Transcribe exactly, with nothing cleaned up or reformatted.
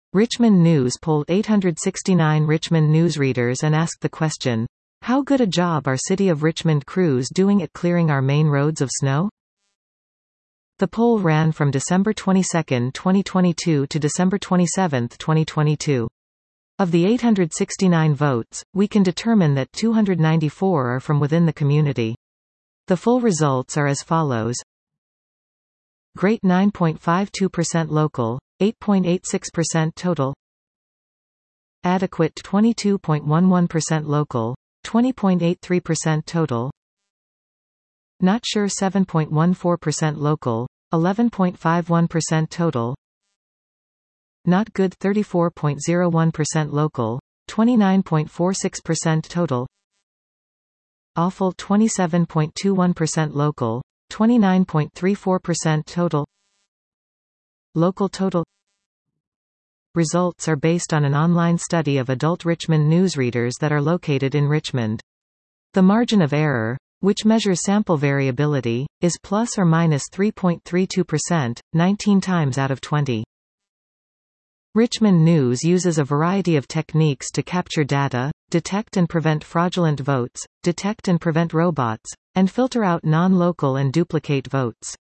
Richmond News polled eight hundred sixty-nine Richmond newsreaders and asked the question, "How good a job are City of Richmond crews doing at clearing our main roads of snow?" The poll ran from December twenty-second, twenty twenty-two to December twenty-seventh, twenty twenty-two. Of the eight hundred sixty-nine votes, we can determine that two hundred ninety-four are from within the community. The full results are as follows. Great nine point five two percent local, eight point eight six percent total. Adequate twenty-two point one one percent local, twenty point eight three percent total. Not sure seven point one four percent local, eleven point five one percent total. Not good thirty-four point zero one percent local, twenty-nine point four six percent total. Awful twenty-seven point two one percent local, twenty-nine point three four percent total. Local total. Results are based on an online study of adult Richmond newsreaders that are located in Richmond. The margin of error, which measures sample variability, is plus or minus three point three two percent, nineteen times out of twenty. Richmond News uses a variety of techniques to capture data, detect and prevent fraudulent votes, detect and prevent robots, and filter out non-local and duplicate votes.